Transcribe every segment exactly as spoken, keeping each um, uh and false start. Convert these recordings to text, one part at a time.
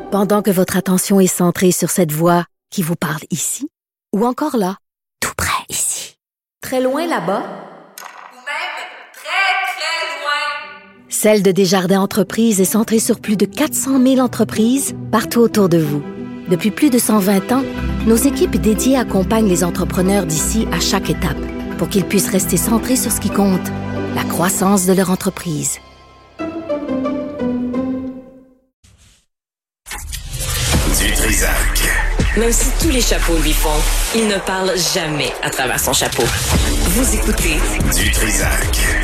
Pendant que votre attention est centrée sur cette voix qui vous parle ici, ou encore là, tout près ici, très loin là-bas, ou même très, très loin. Celle de Desjardins Entreprises est centrée sur plus de quatre cent mille entreprises partout autour de vous. Depuis plus de cent vingt ans, nos équipes dédiées accompagnent les entrepreneurs d'ici à chaque étape pour qu'ils puissent rester centrés sur ce qui compte, la croissance de leur entreprise. Du Trisac. Même si tous les chapeaux lui font, il ne parle jamais à travers son chapeau. Vous écoutez Du Trisac.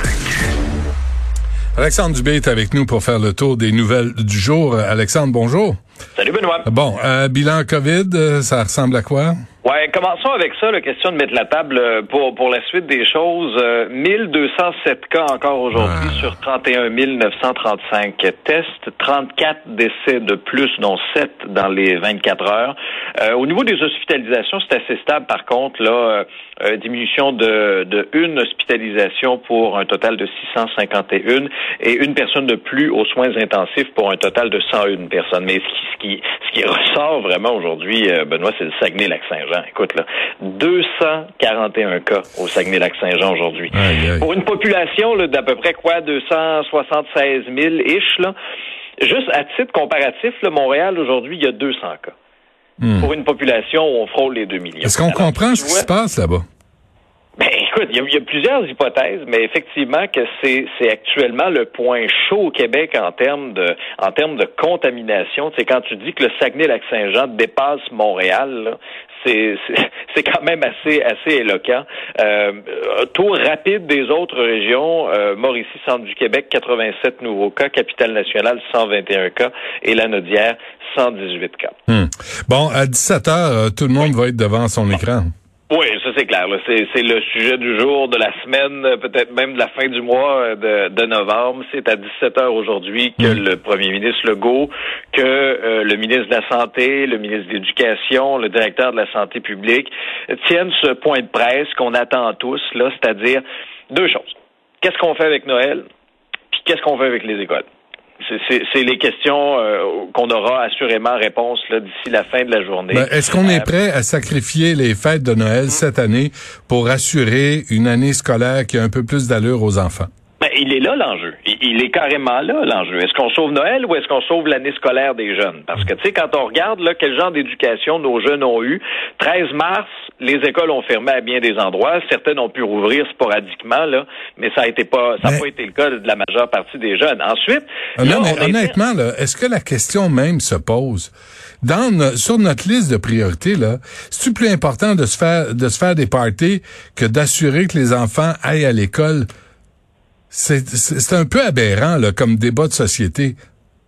Alexandre Dubé est avec nous pour faire le tour des nouvelles du jour. Alexandre, bonjour. Salut Benoît. Bon, euh, bilan COVID, ça ressemble à quoi? Ouais, commençons avec ça, la question de mettre la table pour pour la suite des choses. Euh, mille deux cent sept cas encore aujourd'hui ah. sur trente et un mille neuf cent trente-cinq tests, trente-quatre décès de plus, dont sept dans les vingt-quatre heures. Euh, au niveau des hospitalisations, c'est assez stable par contre, là, euh, diminution de, de une hospitalisation pour un total de six cent cinquante et un et une personne de plus aux soins intensifs pour un total de cent un personnes. Mais ce qui, ce qui, ce qui ressort vraiment aujourd'hui, euh, Benoît, c'est le Saguenay-Lac-Saint-Jean. Écoute, là, deux cent quarante et un cas au Saguenay-Lac-Saint-Jean aujourd'hui. Aïe, aïe. Pour une population là, d'à peu près quoi, deux cent soixante-seize mille ish, là. Juste à titre comparatif, là, Montréal, aujourd'hui, il y a deux cents cas. Hmm. Pour une population où on frôle les deux millions. Est-ce qu'on Alors, comprend ce qui vois, se passe là-bas? Ben, écoute, il y, y a plusieurs hypothèses, mais effectivement que c'est c'est actuellement le point chaud au Québec en termes de en termes de contamination. Tu sais, quand tu dis que le Saguenay-Lac-Saint-Jean dépasse Montréal, là, c'est c'est c'est quand même assez assez éloquent. Euh, tour rapide des autres régions, euh, Mauricie, centre du Québec, quatre-vingt-sept nouveaux cas, Capitale-Nationale, cent vingt et un cas, et Lanaudière, cent dix-huit cas. Hmm. Bon, à dix-sept heures, tout le monde oui. va être devant son écran. Oui, ça c'est clair. Là. C'est, c'est le sujet du jour, de la semaine, peut-être même de la fin du mois de, de novembre. C'est à dix-sept heures aujourd'hui que mmh. le premier ministre Legault, que euh, le ministre de la Santé, le ministre de l'Éducation, le directeur de la Santé publique tiennent ce point de presse qu'on attend tous, là, c'est-à-dire deux choses. Qu'est-ce qu'on fait avec Noël? Puis qu'est-ce qu'on fait avec les écoles? C'est, c'est, c'est les questions euh, qu'on aura assurément réponse là, d'ici la fin de la journée. Ben, est-ce qu'on euh, est prêt à sacrifier les fêtes de Noël mmh. cette année pour assurer une année scolaire qui a un peu plus d'allure aux enfants? Ben, il est là l'enjeu. Il, il est carrément là l'enjeu. Est-ce qu'on sauve Noël ou est-ce qu'on sauve l'année scolaire des jeunes? Parce que, tu sais, quand on regarde là quel genre d'éducation nos jeunes ont eu, treize mars, les écoles ont fermé à bien des endroits. Certaines ont pu rouvrir sporadiquement, là, mais ça a été pas, ça n'a pas été le cas de la majeure partie des jeunes. Ensuite, non, là, mais honnêtement, était... là, est-ce que la question même se pose? Dans no- sur notre liste de priorités, là, c'est-tu plus important de se faire de se faire des parties que d'assurer que les enfants aillent à l'école? C'est, c'est, c'est un peu aberrant, là, comme débat de société.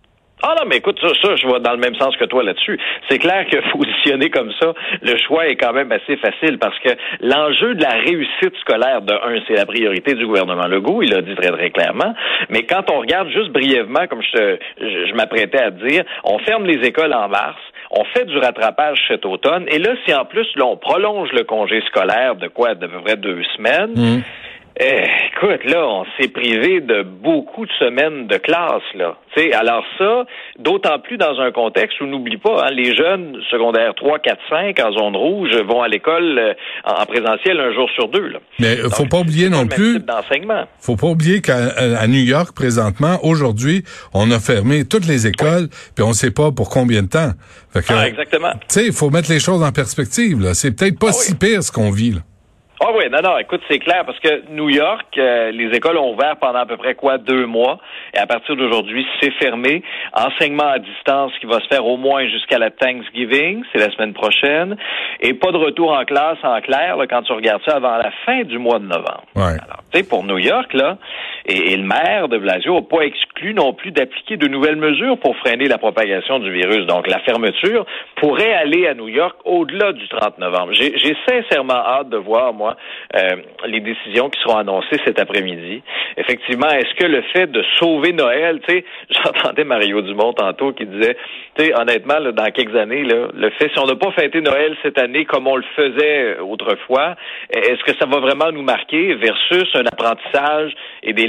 Ah non, mais écoute, ça, ça, je vais dans le même sens que toi là-dessus. C'est clair que positionner comme ça, le choix est quand même assez facile parce que l'enjeu de la réussite scolaire, de un, c'est la priorité du gouvernement Legault, il l'a dit très, très clairement. Mais quand on regarde juste brièvement, comme je, te, je, je m'apprêtais à te dire, on ferme les écoles en mars, on fait du rattrapage cet automne, et là, si en plus, là, on prolonge le congé scolaire de quoi, de peu près deux semaines, mmh. Eh, écoute, là, on s'est privé de beaucoup de semaines de classe, là. T'sais, alors ça, d'autant plus dans un contexte où, n'oublie pas, hein, les jeunes secondaires trois, quatre, cinq en zone rouge vont à l'école euh, en présentiel un jour sur deux, là. Mais Donc, faut pas oublier non plus. Faut pas oublier qu'à à New York, présentement, aujourd'hui, on a fermé toutes les écoles, oui. puis on sait pas pour combien de temps. Fait que, ah, exactement. Tu sais, il faut mettre les choses en perspective, là. C'est peut-être pas ah, si oui. pire ce qu'on vit, là. Ah oui, non, non, écoute, c'est clair, parce que New York, euh, les écoles ont ouvert pendant à peu près quoi, deux mois, et à partir d'aujourd'hui, c'est fermé. Enseignement à distance qui va se faire au moins jusqu'à la Thanksgiving, c'est la semaine prochaine, et pas de retour en classe en clair, là, quand tu regardes ça, avant la fin du mois de novembre. Ouais. Alors, tu sais, pour New York, là, et, et le maire de Blasio n'a pas exclu non plus d'appliquer de nouvelles mesures pour freiner la propagation du virus. Donc, la fermeture pourrait aller à New York au-delà du trente novembre. J'ai, j'ai sincèrement hâte de voir, moi, Euh, les décisions qui seront annoncées cet après-midi. Effectivement, est-ce que le fait de sauver Noël, tu sais, j'entendais Mario Dumont tantôt qui disait, tu sais, honnêtement, là, dans quelques années, là, le fait, si on n'a pas fêté Noël cette année comme on le faisait autrefois, est-ce que ça va vraiment nous marquer versus un apprentissage et des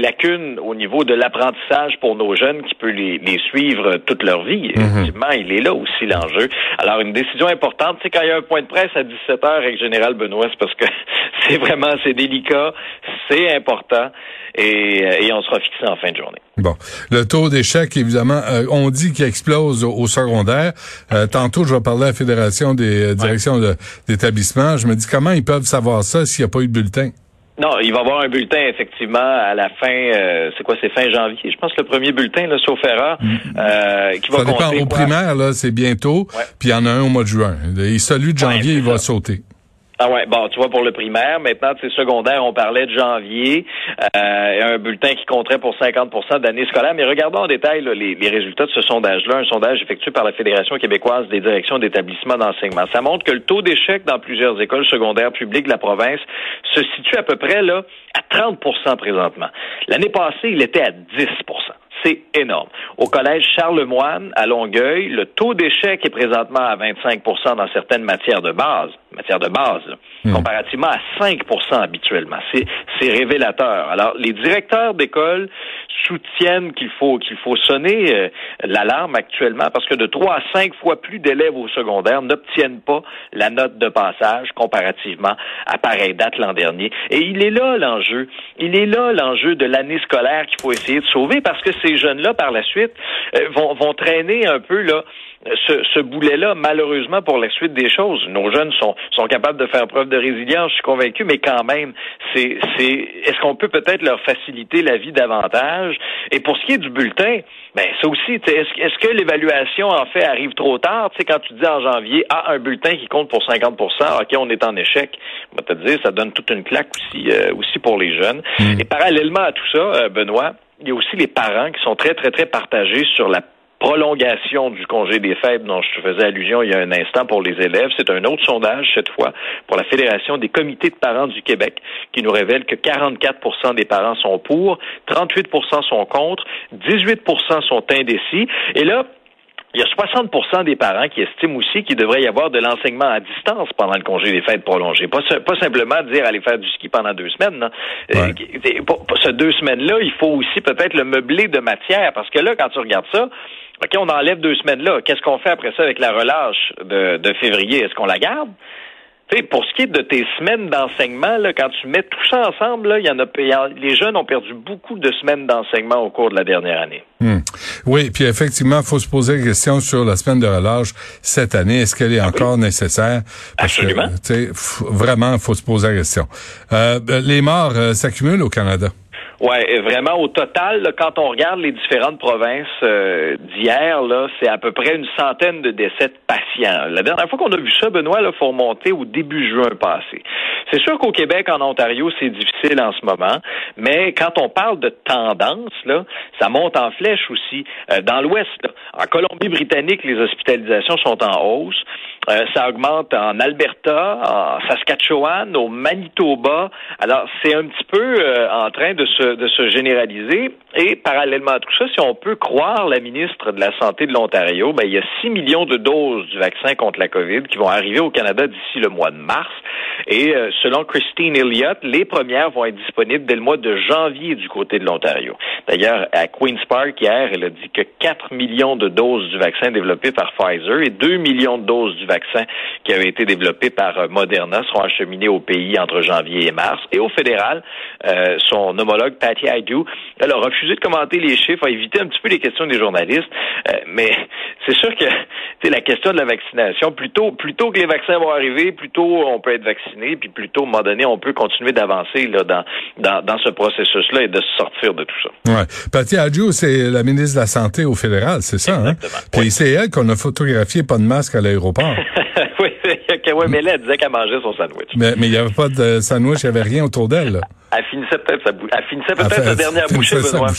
lacune au niveau de l'apprentissage pour nos jeunes qui peut les, les suivre toute leur vie. Mm-hmm. Effectivement, il est là aussi l'enjeu. Alors, une décision importante, c'est quand il y a un point de presse à dix-sept heures avec Général Benoît, c'est parce que c'est vraiment, c'est délicat, c'est important, et, et on sera fixé en fin de journée. Bon. Le taux d'échec, évidemment, euh, on dit qu'il explose au, au secondaire. Euh, tantôt, je vais parler à la Fédération des euh, directions ouais. de, d'établissement. Je me dis, comment ils peuvent savoir ça s'il n'y a pas eu de bulletin? Non, il va y avoir un bulletin, effectivement, à la fin, euh, c'est quoi, c'est fin janvier, je pense, le premier bulletin, là, sauf erreur, euh, qui va ça dépend, compter, au quoi. primaire, là, c'est bientôt, ouais. Puis il y en a un au mois de juin. Et celui de janvier, ouais, il va ça. sauter. Ah ouais, bon, tu vois, pour le primaire, maintenant, tu sais, secondaire, on parlait de janvier, euh, un bulletin qui compterait pour cinquante pour cent d'année scolaire, mais regardons en détail là, les, les résultats de ce sondage-là, un sondage effectué par la Fédération québécoise des directions d'établissements d'enseignement. Ça montre que le taux d'échec dans plusieurs écoles secondaires publiques de la province se situe à peu près là à trente pour cent présentement. L'année passée, il était à dix pour cent. C'est énorme. Au collège Charlemagne, à Longueuil, le taux d'échec est présentement à vingt-cinq pour cent dans certaines matières de base, matières de base, là, mmh. comparativement à cinq pour cent habituellement. C'est, c'est révélateur. Alors, les directeurs d'école soutiennent qu'il faut qu'il faut sonner euh, l'alarme actuellement parce que de trois à cinq fois plus d'élèves au secondaire n'obtiennent pas la note de passage comparativement à pareille date l'an dernier. Et il est là l'enjeu. Il est là l'enjeu de l'année scolaire qu'il faut essayer de sauver parce que ces jeunes-là, par la suite, euh, vont, vont traîner un peu là ce, ce boulet-là, malheureusement, pour la suite des choses. Nos jeunes sont, sont capables de faire preuve de résilience, je suis convaincu, mais quand même, c'est, c'est, est-ce qu'on peut peut-être leur faciliter la vie davantage? Et pour ce qui est du bulletin, ben, ça aussi, est-ce, est-ce que l'évaluation, en fait, arrive trop tard? Tu sais, quand tu dis en janvier, ah, un bulletin qui compte pour cinquante pour cent, OK, on est en échec. On va te dire, ça donne toute une claque aussi, euh, aussi pour les jeunes. Mmh. Et parallèlement à tout ça, euh, Benoît, il y a aussi les parents qui sont très, très, très partagés sur la prolongation du congé des fêtes dont je te faisais allusion il y a un instant pour les élèves. C'est un autre sondage, cette fois, pour la Fédération des comités de parents du Québec, qui nous révèle que quarante-quatre pour cent des parents sont pour, trente-huit pour cent sont contre, dix-huit pour cent sont indécis. Et là, il y a soixante pour cent des parents qui estiment aussi qu'il devrait y avoir de l'enseignement à distance pendant le congé des fêtes prolongé. Pas, pas simplement dire aller faire du ski pendant deux semaines. Non. Ouais. Euh, pour, pour ces deux semaines-là, il faut aussi peut-être le meubler de matière. Parce que là, quand tu regardes ça, OK, on enlève deux semaines là. Qu'est-ce qu'on fait après ça avec la relâche de, de février? Est-ce qu'on la garde? T'sais, pour ce qui est de tes semaines d'enseignement, là, quand tu mets tout ça ensemble, là, il y en a, y a, les jeunes ont perdu beaucoup de semaines d'enseignement au cours de la dernière année. Hum. Oui, puis effectivement, il faut se poser la question sur la semaine de relâche cette année. Est-ce qu'elle est ah, encore oui. nécessaire? Parce Absolument. Que, tu sais, f- vraiment, il faut se poser la question. Euh, les morts euh, s'accumulent au Canada. Ouais, vraiment au total, là, quand on regarde les différentes provinces euh, d'hier, là, c'est à peu près une centaine de décès de patients. La dernière fois qu'on a vu ça, Benoît, là, faut remonter au début juin passé. C'est sûr qu'au Québec, en Ontario, c'est difficile en ce moment, mais quand on parle de tendance, là, ça monte en flèche aussi. Euh, dans l'Ouest, là, en Colombie-Britannique, les hospitalisations sont en hausse. Euh, ça augmente en Alberta, en Saskatchewan, au Manitoba. Alors, c'est un petit peu euh, en train de se, de se généraliser. Et parallèlement à tout ça, si on peut croire la ministre de la Santé de l'Ontario, ben, il y a six millions de doses du vaccin contre la COVID qui vont arriver au Canada d'ici le mois de mars. Et euh, selon Christine Elliott, les premières vont être disponibles dès le mois de janvier du côté de l'Ontario. D'ailleurs, à Queen's Park, hier, elle a dit que quatre millions de doses du vaccin développé par Pfizer et deux millions de doses du vaccin qui avaient été développé par Moderna seront acheminées au pays entre janvier et mars. Et au fédéral, euh, son homologue Patty Hajdu, elle a refusé de commenter les chiffres, a évité un petit peu les questions des journalistes. Euh, mais c'est sûr que c'est la question de la vaccination. Plutôt, plutôt que les vaccins vont arriver, plutôt on peut être vacciné, puis plutôt, à un moment donné, on peut continuer d'avancer là, dans, dans, dans ce processus-là et de se sortir de tout ça. Ouais. Patty Hajdu, c'est la ministre de la Santé au fédéral, c'est ça, hein? Puis oui. C'est elle qu'on a photographié pas de masque à l'aéroport. oui, ouais, mais là, elle disait qu'elle mangeait son sandwich. Mais il n'y avait pas de sandwich, il n'y avait rien autour d'elle, là. Elle finissait peut-être sa, bou- elle finissait peut-être elle fait, sa dernière bouchée, Benoît.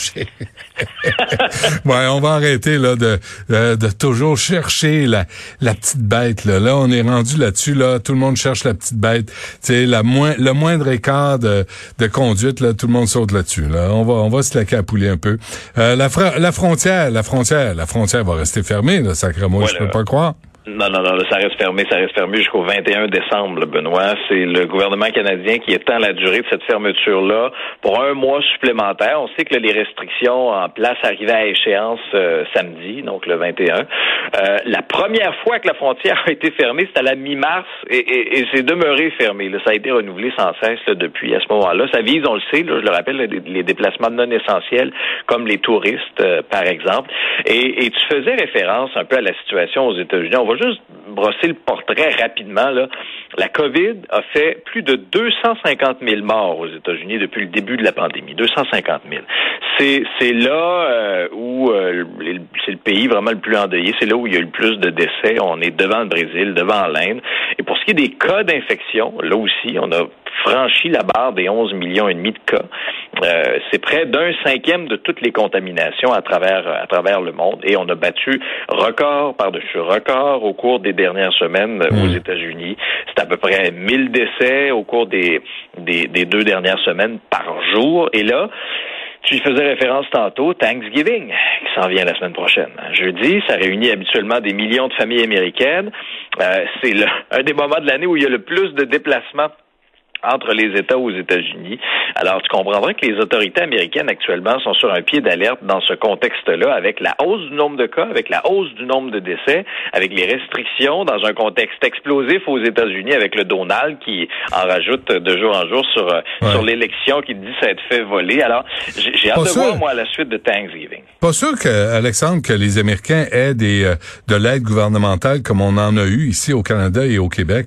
Ouais, on va arrêter là de, de de toujours chercher la la petite bête là. Là, on est rendu là-dessus là. Tout le monde cherche la petite bête. Tu sais, la moins le moindre écart de de conduite là, tout le monde saute là-dessus. Là, on va on va se laquer à pouler un peu. Euh, la fra- la frontière, la frontière, la frontière va rester fermée. Là, sacrément, voilà. Je peux pas croire. Non, non, non, là, ça reste fermé, ça reste fermé jusqu'au vingt et un décembre, Benoît. C'est le gouvernement canadien qui étend la durée de cette fermeture-là pour un mois supplémentaire. On sait que là, les restrictions en place arrivaient à échéance euh, samedi, donc le vingt et un. Euh, la première fois que la frontière a été fermée, c'était à la mi-mars et, et, et c'est demeuré fermé. Là, ça a été renouvelé sans cesse là, depuis à ce moment-là. Ça vise, on le sait, là, je le rappelle, les, les déplacements non essentiels, comme les touristes, euh, par exemple. Et, et tu faisais référence un peu à la situation aux États-Unis. On va juste brosser le portrait rapidement, là. La COVID a fait plus de deux cent cinquante mille morts aux États-Unis depuis le début de la pandémie. deux cent cinquante mille. C'est, c'est là euh, où euh, c'est le pays vraiment le plus endeuillé. C'est là où il y a eu le plus de décès. On est devant le Brésil, devant l'Inde. Et pour ce qui est des cas d'infection, là aussi, on a franchi la barre des onze millions et demi de cas. Euh, c'est près d'un cinquième de toutes les contaminations à travers à travers le monde. Et on a battu record par-dessus record au cours des dernières semaines mmh. aux États-Unis. C'est à peu près mille décès au cours des, des, des deux dernières semaines par jour. Et là, tu y faisais référence tantôt, Thanksgiving, qui s'en vient la semaine prochaine. Jeudi, ça réunit habituellement des millions de familles américaines. Euh, c'est le, un des moments de l'année où il y a le plus de déplacements entre les États aux États-Unis. Alors, tu comprendras que les autorités américaines actuellement sont sur un pied d'alerte dans ce contexte-là, avec la hausse du nombre de cas, avec la hausse du nombre de décès, avec les restrictions dans un contexte explosif aux États-Unis, avec le Donald qui en rajoute de jour en jour sur ouais. sur l'élection, qui dit s'être fait voler. Alors, j'ai, j'ai hâte de sûr. voir, moi, la suite de Thanksgiving. Pas sûr, que, Alexandre, que les Américains aient des, euh, de l'aide gouvernementale comme on en a eu ici au Canada et au Québec.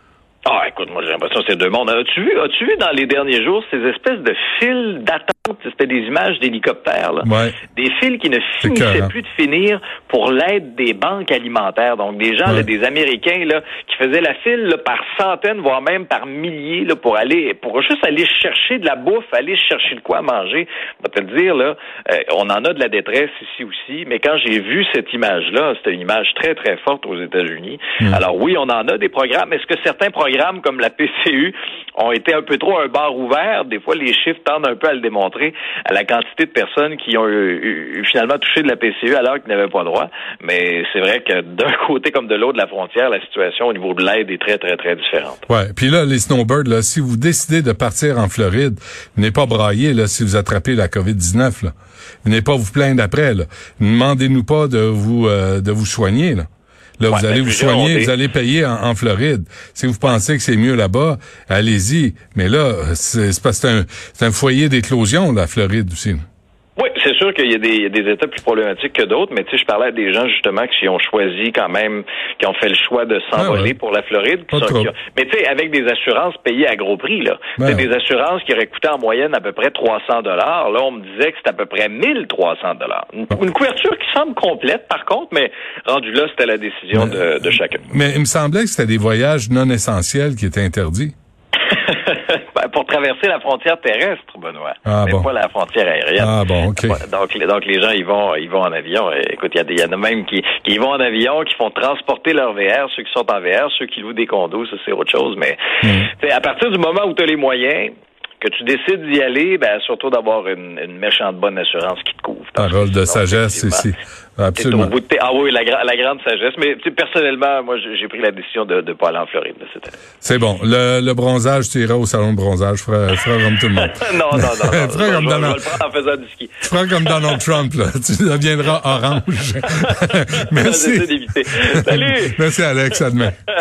Ah, écoute, moi, j'ai l'impression que c'est deux mondes. As-tu vu, as-tu vu dans les derniers jours ces espèces de fils d'attente? C'était des images d'hélicoptères, là. Ouais. Des fils qui ne finissaient plus de finir pour l'aide des banques alimentaires. Donc, des gens, ouais. là, des Américains, là, qui faisaient la file, là, par centaines, voire même par milliers, là, pour aller, pour juste aller chercher de la bouffe, aller chercher de quoi manger. On va te le dire, là, euh, on en a de la détresse ici aussi, mais quand j'ai vu cette image-là, c'était une image très, très forte aux États-Unis. Mmh. Alors oui, on en a des programmes. Est-ce que certains programmes comme la P C U ont été un peu trop un bar ouvert? Des fois, les chiffres tendent un peu à le démontrer, à la quantité de personnes qui ont eu, eu, finalement touché de la P C U alors qu'ils n'avaient pas droit. Mais c'est vrai que d'un côté comme de l'autre de la frontière, la situation au niveau de l'aide est très, très, très différente. Ouais. Puis là, les snowbirds, là, si vous décidez de partir en Floride, venez pas brailler là, si vous attrapez la covid dix-neuf. Là. Venez pas vous plaindre après. Là. Ne demandez-nous pas de vous euh, de vous soigner. Là. Là, ouais, vous allez vous soigner, vous allez payer en, en Floride. Si vous pensez que c'est mieux là-bas, allez-y. Mais là, c'est, c'est parce que c'est un, c'est un foyer d'éclosion, la Floride aussi. Oui, c'est sûr qu'il y a des, il y a des États plus problématiques que d'autres, mais tu sais, je parlais à des gens justement qui ont choisi quand même, qui ont fait le choix de s'envoler ah ouais. pour la Floride. Qui sont, qui ont, mais tu sais, avec des assurances payées à gros prix, là. Ben c'est ouais. des assurances qui auraient coûté en moyenne à peu près trois cents dollars. Là, on me disait que c'était à peu près mille trois cents dollars. Une, une couverture qui semble complète, par contre, mais rendu là, c'était la décision mais, de, de chacun. Mais il me semblait que c'était des voyages non essentiels qui étaient interdits. Ben, pour traverser la frontière terrestre, Benoît, ah, mais bon. pas la frontière aérienne. Ah bon, ok. Donc, donc les gens, ils vont, ils vont en avion. Écoute, il y, y en a même qui, qui y vont en avion, qui font transporter leur V R, ceux qui sont en V R, ceux qui louent des condos, ça c'est autre chose. Mais mmh. à partir du moment où tu as les moyens, que tu décides d'y aller, ben surtout d'avoir une, une méchante bonne assurance qui te couvre. Parole de sagesse ici. Absolument. Au bout de t- ah oui, la, gra- la grande sagesse. Mais personnellement, moi, j'ai pris la décision de ne pas aller en Floride. C'était... C'est bon. Le, le bronzage, tu iras au salon de bronzage. Tu feras, feras comme tout le monde. non, non, non. non, non feras comme je, Donald... je vais le prendre en faisant du ski. Tu feras comme Donald Trump, là. Tu deviendras orange. Merci. J'essaie d'éviter. Salut! Merci, Alex. À demain.